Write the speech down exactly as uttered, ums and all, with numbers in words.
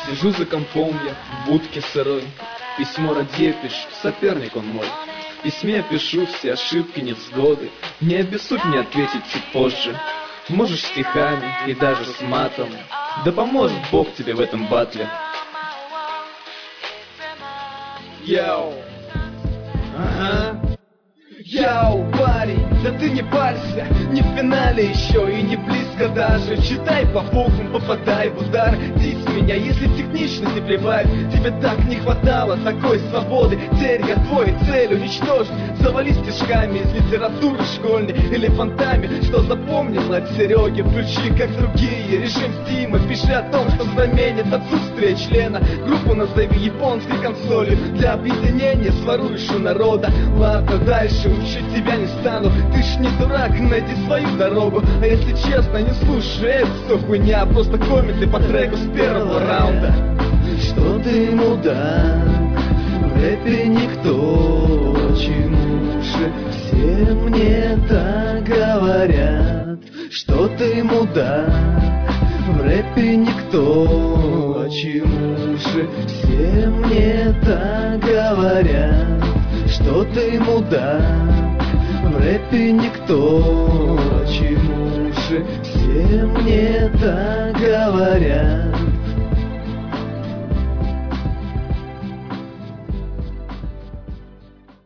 Сижу за компом я в будке сырой, письмо Радье пишу, соперник он мой. В письме пишу все ошибки, невзгоды. Не обессудь мне ответить чуть позже. Можешь стихами и даже с матом. Да поможет Бог тебе в этом батле. Йоу, ага. Йоу, парень, да ты не парься, не в финале еще и не близко даже. Читай по буквам, попадай в удар. Дись меня, если техничность не плевать. Тебе так не хватало такой свободы. Теперь я твой цель уничтожить. Завали стишками из литературы школьной или фонтами, что запомнил от Сереги. Включи, как другие, режим стима. Пиши о том, что заменит отсутствие члена. Группу назови японской консолью для объединения сворующего народа. Ладно, дальше учить тебя не стану. Ты ж не дурак, найди свою дорогу. А если честно, не слушай, это все хуйня. Просто комменты по треку с первого раунда. Что ты мудак, в рэпе никто. Почему же все мне так говорят? Что ты мудак, в рэпе никто. Почему же все мне так говорят? Что ты мудак, в рэпе никто. Почему же все мне так говорят?